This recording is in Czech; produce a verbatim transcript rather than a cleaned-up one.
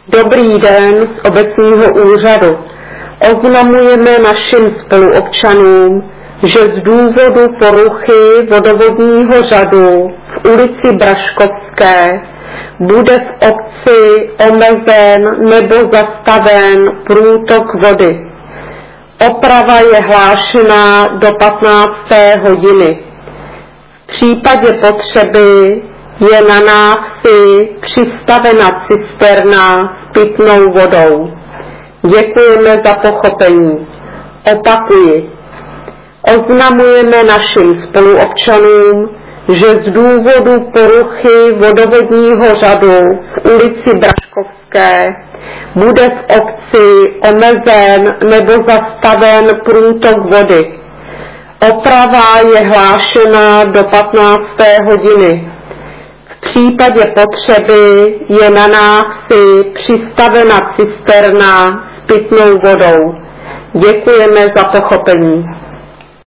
Dobrý den z obecního úřadu. Oznamujeme našim spoluobčanům, že z důvodu poruchy vodovodního řadu v ulici Braškovské bude v obci omezen nebo zastaven průtok vody. Oprava je hlášena do patnácté hodiny. V případě potřeby je na návsi přistavena cisterna s pitnou vodou. Děkujeme za pochopení. Opakuji. Oznamujeme našim spoluobčanům, že z důvodu poruchy vodovodního řadu v ulici Braškovské bude v obci omezen nebo zastaven průtok vody. Oprava je hlášena do patnácté hodiny. V případě potřeby je na návsi přistavena cisterna s pitnou vodou. Děkujeme za pochopení.